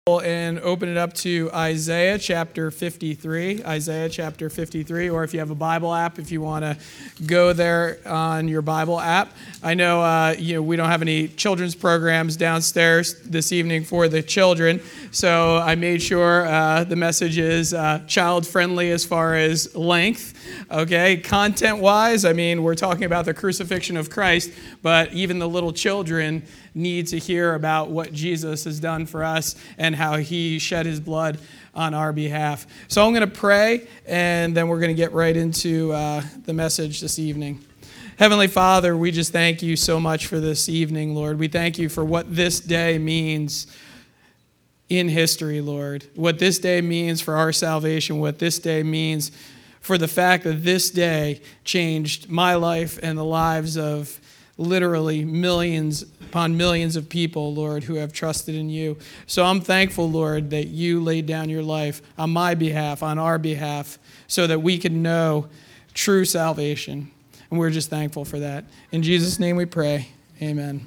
And open it up to Isaiah chapter 53. Isaiah chapter 53, or if you have a Bible app, if you want to go there on your Bible app. I know we don't have any children's programs downstairs this evening for the children, so I made sure the message is child-friendly as far as length. Okay, content-wise, I mean, we're talking about the crucifixion of Christ, but even the little children need to hear about what Jesus has done for us and how he shed his blood on our behalf. So I'm going to pray, and then we're going to get right into the message this evening. Heavenly Father, we just thank you so much for this evening, Lord. We thank you for what this day means in history, Lord. What this day means for our salvation, what this day means for the fact that this day changed my life and the lives of literally millions upon millions of people, Lord, who have trusted in you. So I'm thankful, Lord, that you laid down your life on my behalf, on our behalf, so that we can know true salvation. And we're just thankful for that. In Jesus' name we pray. Amen.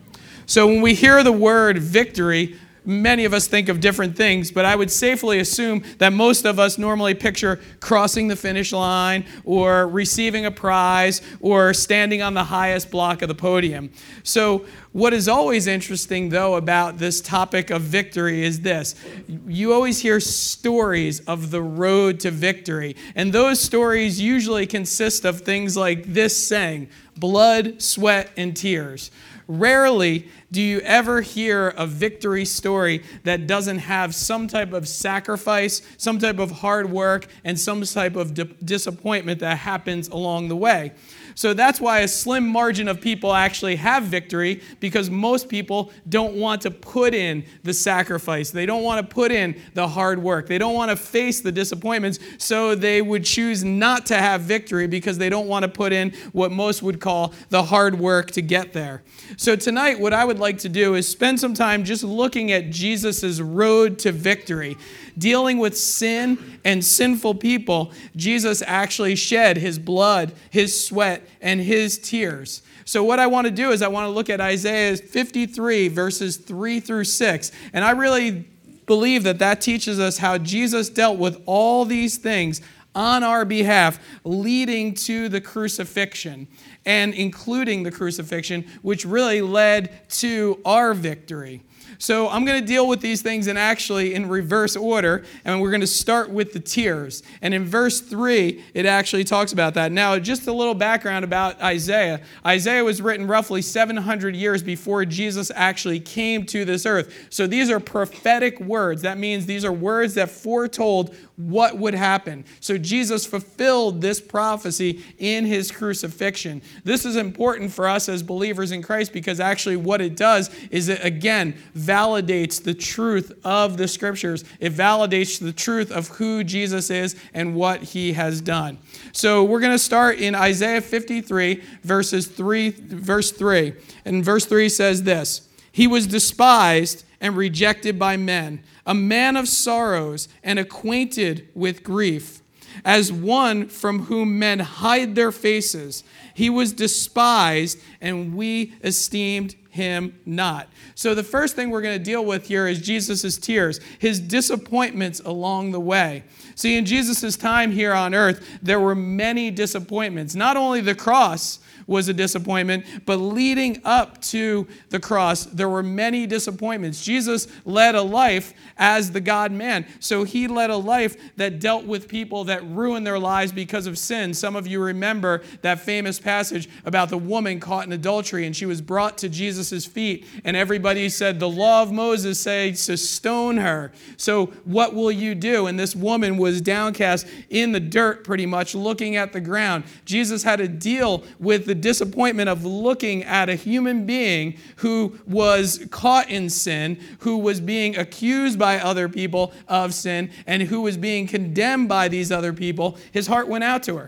So when we hear the word victory, many of us think of different things, but I would safely assume that most of us normally picture crossing the finish line or receiving a prize or standing on the highest block of the podium. So what is always interesting, though, about this topic of victory is this. You always hear stories of the road to victory, and those stories usually consist of things like this saying, blood, sweat, and tears. Rarely do you ever hear a victory story that doesn't have some type of sacrifice, some type of hard work, and some type of disappointment that happens along the way. So that's why a slim margin of people actually have victory, because most people don't want to put in the sacrifice. They don't want to put in the hard work. They don't want to face the disappointments, so they would choose not to have victory because they don't want to put in what most would call the hard work to get there. So tonight, what I would like to do is spend some time just looking at Jesus' road to victory. Dealing with sin and sinful people, Jesus actually shed his blood, his sweat, and his tears. So what I want to do is I want to look at Isaiah 53, verses 3 through 6. And I really believe that teaches us how Jesus dealt with all these things on our behalf, leading to the crucifixion and including the crucifixion, which really led to our victory. So I'm going to deal with these things in reverse order, and we're going to start with the tears. And in verse 3, it actually talks about that. Now, just a little background about Isaiah. Isaiah was written roughly 700 years before Jesus actually came to this earth. So these are prophetic words. That means these are words that foretold what would happen. So Jesus fulfilled this prophecy in his crucifixion. This is important for us as believers in Christ, because actually what it does is it, again, validates the truth of the scriptures. It validates the truth of who Jesus is and what he has done. So we're going to start in Isaiah 53, verse 3. And verse 3 says this: "He was despised and rejected by men, a man of sorrows and acquainted with grief. As one from whom men hide their faces, he was despised, and we esteemed him not." So the first thing we're going to deal with here is Jesus' tears, his disappointments along the way. See, in Jesus' time here on earth, there were many disappointments. Not only the cross was a disappointment, but leading up to the cross, there were many disappointments. Jesus led a life as the God-man. So he led a life that dealt with people that ruined their lives because of sin. Some of you remember that famous passage about the woman caught in adultery, and she was brought to Jesus' feet, and everybody said, the law of Moses says to stone her. So what will you do? And this woman was downcast in the dirt, pretty much, looking at the ground. Jesus had to deal with the disappointment of looking at a human being who was caught in sin, who was being accused by other people of sin, and who was being condemned by these other people. His heart went out to her.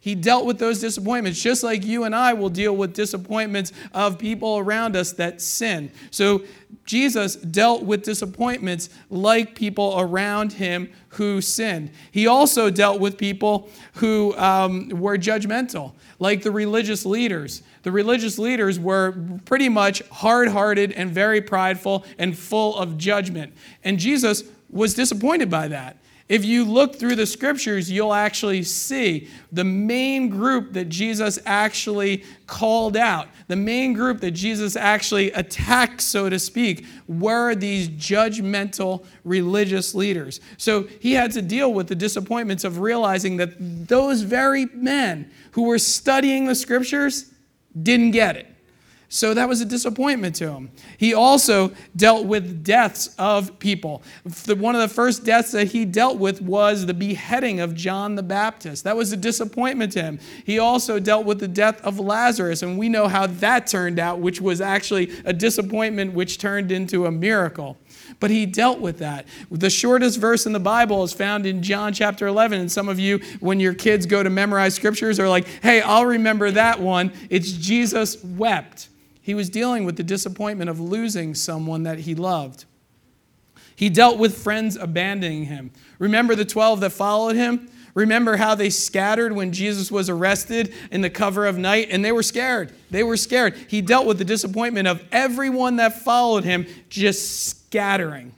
He dealt with those disappointments, just like you and I will deal with disappointments of people around us that sin. So Jesus dealt with disappointments like people around him who sinned. He also dealt with people who were judgmental, like the religious leaders. The religious leaders were pretty much hard-hearted and very prideful and full of judgment. And Jesus was disappointed by that. If you look through the scriptures, you'll actually see the main group that Jesus actually called out, the main group that Jesus actually attacked, so to speak, were these judgmental religious leaders. So he had to deal with the disappointments of realizing that those very men who were studying the scriptures didn't get it. So that was a disappointment to him. He also dealt with deaths of people. One of the first deaths that he dealt with was the beheading of John the Baptist. That was a disappointment to him. He also dealt with the death of Lazarus, and we know how that turned out, which was actually a disappointment which turned into a miracle. But he dealt with that. The shortest verse in the Bible is found in John chapter 11. And some of you, when your kids go to memorize scriptures, are like, hey, I'll remember that one. It's Jesus wept. He was dealing with the disappointment of losing someone that he loved. He dealt with friends abandoning him. Remember the 12 that followed him? Remember how they scattered when Jesus was arrested in the cover of night? And they were scared. They were scared. He dealt with the disappointment of everyone that followed him just scattering.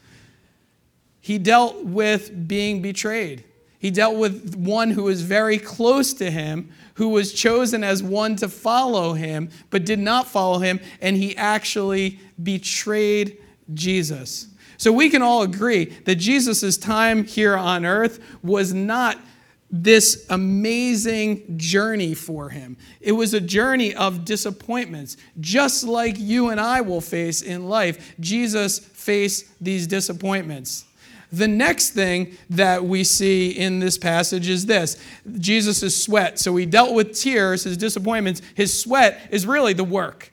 He dealt with being betrayed. He dealt with one who was very close to him, who was chosen as one to follow him, but did not follow him, and he actually betrayed Jesus. So we can all agree that Jesus' time here on earth was not this amazing journey for him. It was a journey of disappointments. Just like you and I will face in life, Jesus faced these disappointments. The next thing that we see in this passage is this: Jesus' sweat. So he dealt with tears, his disappointments. His sweat is really the work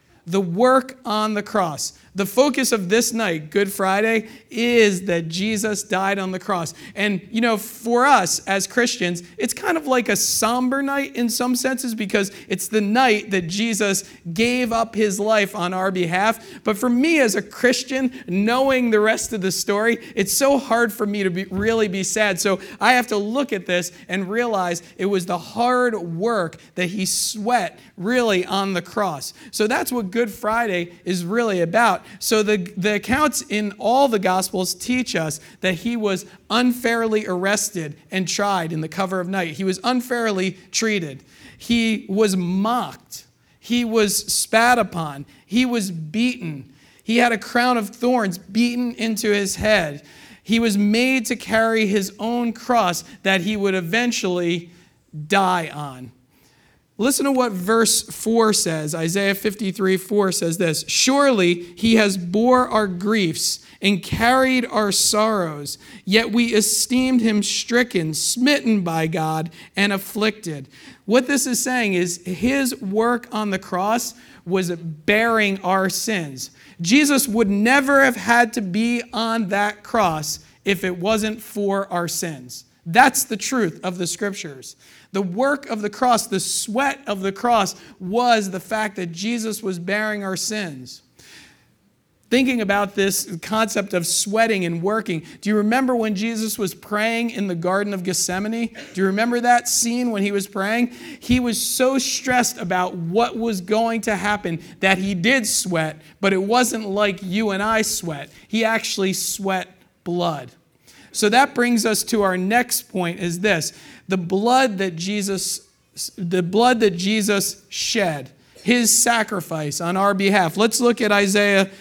on the cross. The focus of this night, Good Friday, is that Jesus died on the cross. And, you know, for us as Christians, it's kind of like a somber night in some senses because it's the night that Jesus gave up his life on our behalf. But for me as a Christian, knowing the rest of the story, it's so hard for me to really be sad. So I have to look at this and realize it was the hard work that he sweat really on the cross. So that's what Good Friday is really about. So the accounts in all the Gospels teach us that he was unfairly arrested and tried in the cover of night. He was unfairly treated. He was mocked. He was spat upon. He was beaten. He had a crown of thorns beaten into his head. He was made to carry his own cross that he would eventually die on. Listen to what verse 4 says. Isaiah 53:4 says this: "Surely he has bore our griefs and carried our sorrows, yet we esteemed him stricken, smitten by God, and afflicted." What this is saying is his work on the cross was bearing our sins. Jesus would never have had to be on that cross if it wasn't for our sins. That's the truth of the scriptures. The work of the cross, the sweat of the cross, was the fact that Jesus was bearing our sins. Thinking about this concept of sweating and working, do you remember when Jesus was praying in the Garden of Gethsemane? Do you remember that scene when he was praying? He was so stressed about what was going to happen that he did sweat, but it wasn't like you and I sweat. He actually sweat blood. So that brings us to our next point, is this: the blood that Jesus shed, his sacrifice on our behalf. Let's look at Isaiah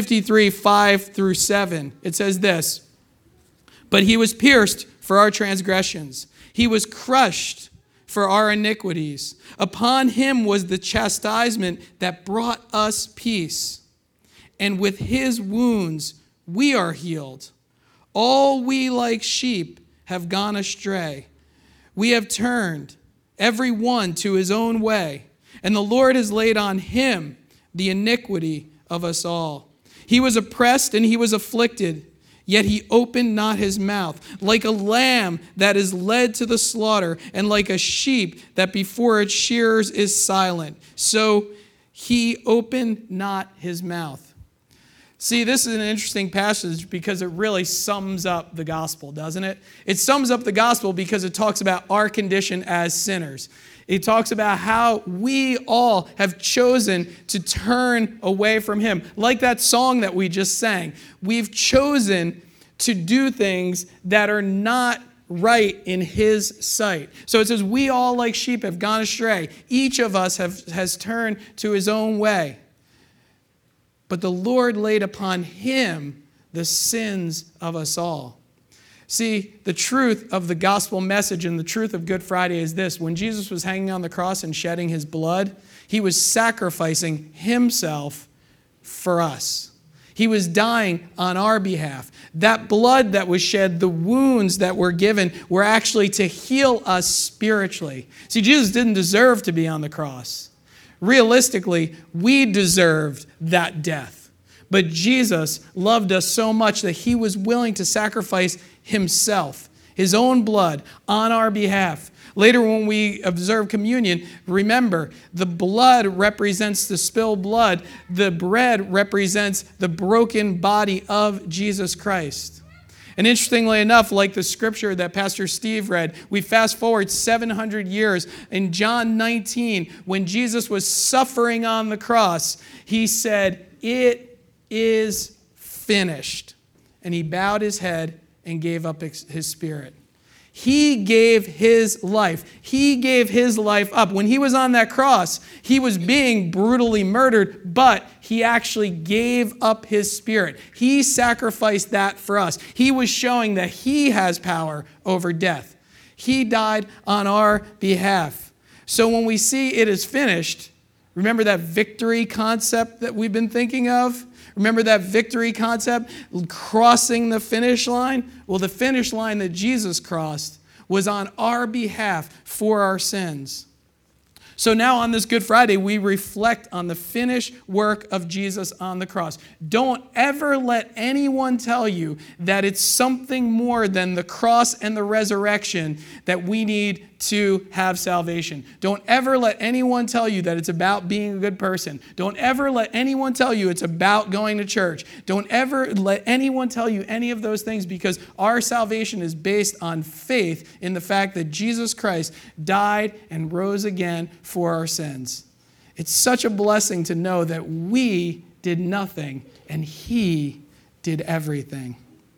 53:5-7. It says this: "But he was pierced for our transgressions. He was crushed for our iniquities. Upon him was the chastisement that brought us peace. And with his wounds we are healed. All we like sheep have gone astray. We have turned every one to his own way, and the Lord has laid on him the iniquity of us all. He was oppressed and he was afflicted, Yet he opened not his mouth. Like a lamb that is led to the slaughter, and like a sheep that before its shearers is silent, so he opened not his mouth. See, this is an interesting passage because it really sums up the gospel, doesn't it? It sums up the gospel because it talks about our condition as sinners. It talks about how we all have chosen to turn away from him. Like that song that we just sang. We've chosen to do things that are not right in his sight. So it says, we all like sheep have gone astray. Each of us has turned to his own way. But the Lord laid upon him the sins of us all. See, the truth of the gospel message and the truth of Good Friday is this. When Jesus was hanging on the cross and shedding his blood, he was sacrificing himself for us. He was dying on our behalf. That blood that was shed, the wounds that were given, were actually to heal us spiritually. See, Jesus didn't deserve to be on the cross. Realistically, we deserved that death. But Jesus loved us so much that he was willing to sacrifice himself, his own blood, on our behalf. Later when we observe communion, remember, the blood represents the spilled blood. The bread represents the broken body of Jesus Christ. And interestingly enough, like the scripture that Pastor Steve read, we fast forward 700 years. In John 19, when Jesus was suffering on the cross, he said, "It is finished." And he bowed his head and gave up his spirit. He gave his life. He gave his life up. When he was on that cross, he was being brutally murdered, but he actually gave up his spirit. He sacrificed that for us. He was showing that he has power over death. He died on our behalf. So when we see it is finished, remember that victory concept that we've been thinking of? Remember that victory concept, crossing the finish line? Well, the finish line that Jesus crossed was on our behalf for our sins. So now on this Good Friday, we reflect on the finished work of Jesus on the cross. Don't ever let anyone tell you that it's something more than the cross and the resurrection that we need to have salvation. Don't ever let anyone tell you that it's about being a good person. Don't ever let anyone tell you it's about going to church. Don't ever let anyone tell you any of those things, because our salvation is based on faith in the fact that Jesus Christ died and rose again for our sins. It's such a blessing to know that we did nothing and he did everything.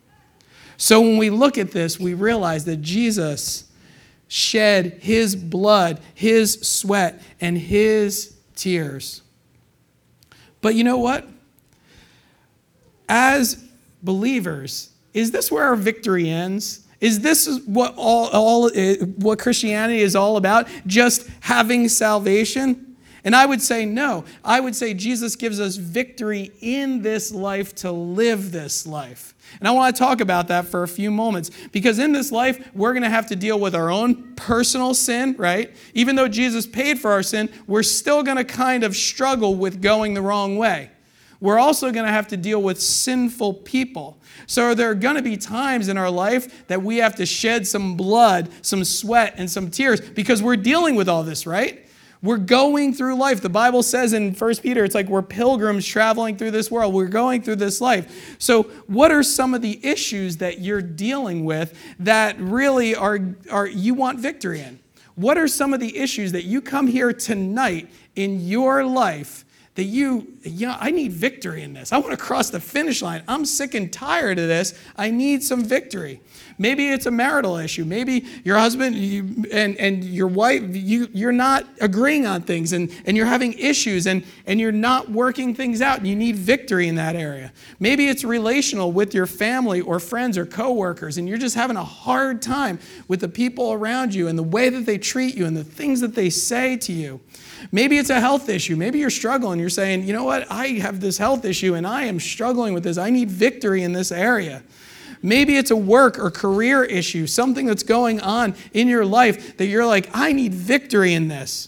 So when we look at this, we realize that Jesus shed his blood, his sweat, and his tears. But you know what? As believers, is this where our victory ends? Is this what what Christianity is all about? Just having salvation? And I would say no. I would say Jesus gives us victory in this life to live this life. And I want to talk about that for a few moments, because in this life, we're going to have to deal with our own personal sin, right? Even though Jesus paid for our sin, we're still going to kind of struggle with going the wrong way. We're also going to have to deal with sinful people. So there are going to be times in our life that we have to shed some blood, some sweat, and some tears, because we're dealing with all this, right? We're going through life. The Bible says in 1 Peter, it's like we're pilgrims traveling through this world. We're going through this life. So what are some of the issues that you're dealing with that really are you want victory in? What are some of the issues that you come here tonight in your life that I need victory in this. I want to cross the finish line. I'm sick and tired of this. I need some victory. Maybe it's a marital issue. Maybe your husband and your wife, you're not agreeing on things and you're having issues and you're not working things out and you need victory in that area. Maybe it's relational with your family or friends or coworkers and you're just having a hard time with the people around you and the way that they treat you and the things that they say to you. Maybe it's a health issue. Maybe you're struggling. You're saying, you know what? I have this health issue and I am struggling with this. I need victory in this area. Maybe it's a work or career issue, something that's going on in your life that you're like, I need victory in this.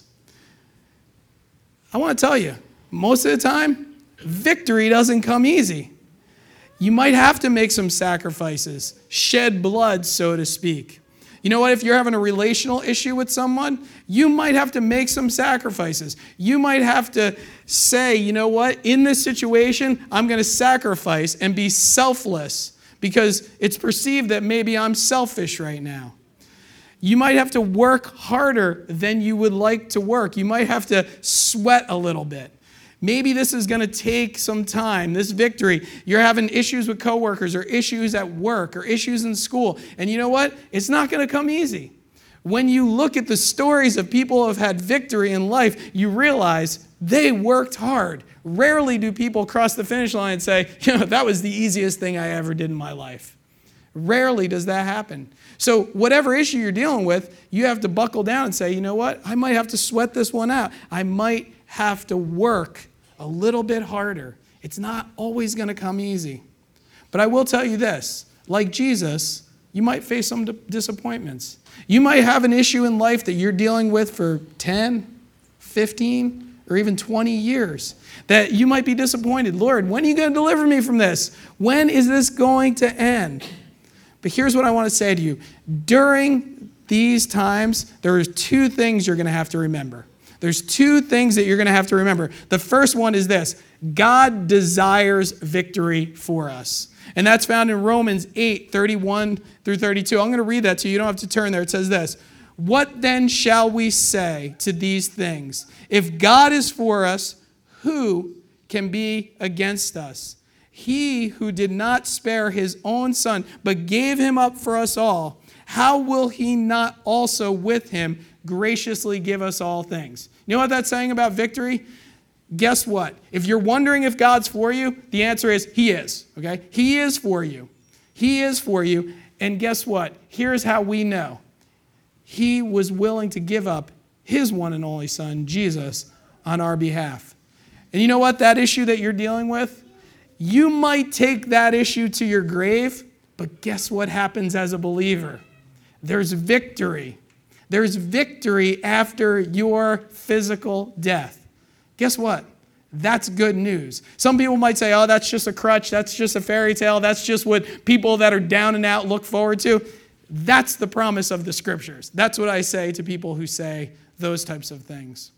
I want to tell you, most of the time, victory doesn't come easy. You might have to make some sacrifices, shed blood, so to speak. You know what? If you're having a relational issue with someone, you might have to make some sacrifices. You might have to say, you know what? In this situation, I'm going to sacrifice and be selfless because it's perceived that maybe I'm selfish right now. You might have to work harder than you would like to work. You might have to sweat a little bit. Maybe this is going to take some time, this victory. You're having issues with coworkers or issues at work or issues in school. And you know what? It's not going to come easy. When you look at the stories of people who have had victory in life, you realize they worked hard. Rarely do people cross the finish line and say, that was the easiest thing I ever did in my life. Rarely does that happen. So whatever issue you're dealing with, you have to buckle down and say, you know what? I might have to sweat this one out. I might have to work a little bit harder. It's not always going to come easy. But I will tell you this, like Jesus, you might face some disappointments. You might have an issue in life that you're dealing with for 10, 15, or even 20 years that you might be disappointed. Lord, when are you going to deliver me from this? When is this going to end? But here's what I want to say to you. During these times, there are two things you're going to have to remember. There's two things that you're going to have to remember. The first one is this: God desires victory for us. And that's found in Romans 8, 31 through 32. I'm going to read that to you. You don't have to turn there. It says this: what then shall we say to these things? If God is for us, who can be against us? He who did not spare his own son, but gave him up for us all, how will he not also with him graciously give us all things? You know what that's saying about victory? Guess what? If you're wondering if God's for you, the answer is he is, okay? He is for you. He is for you. And guess what? Here's how we know. He was willing to give up his one and only son, Jesus, on our behalf. And you know what? That issue that you're dealing with, you might take that issue to your grave, but guess what happens as a believer? There's victory. There's victory after your physical death. Guess what? That's good news. Some people might say, oh, that's just a crutch. That's just a fairy tale. That's just what people that are down and out look forward to. That's the promise of the scriptures. That's what I say to people who say those types of things.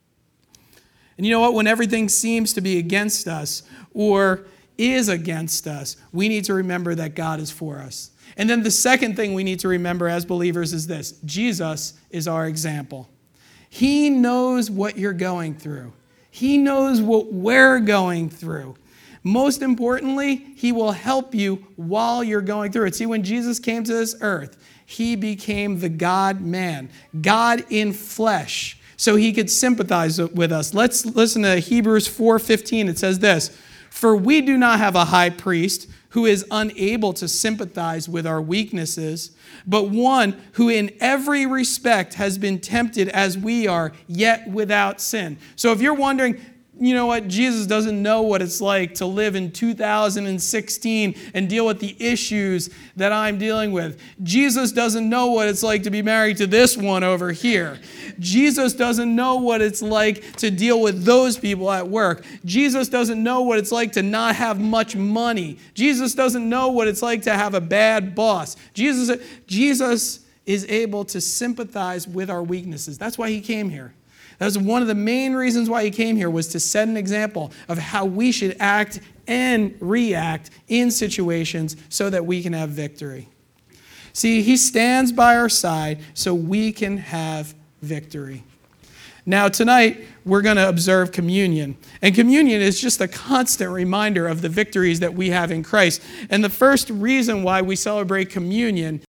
And you know what? When everything seems to be against us or is against us, we need to remember that God is for us. And then the second thing we need to remember as believers is this: Jesus is our example. He knows what you're going through. He knows what we're going through. Most importantly, he will help you while you're going through it. See, when Jesus came to this earth, he became the God-man, God in flesh, so he could sympathize with us. Let's listen to Hebrews 4:15. It says this: for we do not have a high priest who is unable to sympathize with our weaknesses, but one who in every respect has been tempted as we are, yet without sin. So if you're wondering, you know what, Jesus doesn't know what it's like to live in 2016 and deal with the issues that I'm dealing with. Jesus doesn't know what it's like to be married to this one over here. Jesus doesn't know what it's like to deal with those people at work. Jesus doesn't know what it's like to not have much money. Jesus doesn't know what it's like to have a bad boss. Jesus is able to sympathize with our weaknesses. That's why he came here. That was one of the main reasons why he came here, was to set an example of how we should act and react in situations so that we can have victory. See, he stands by our side so we can have victory. Now, tonight, we're going to observe communion. And communion is just a constant reminder of the victories that we have in Christ. And the first reason why we celebrate communion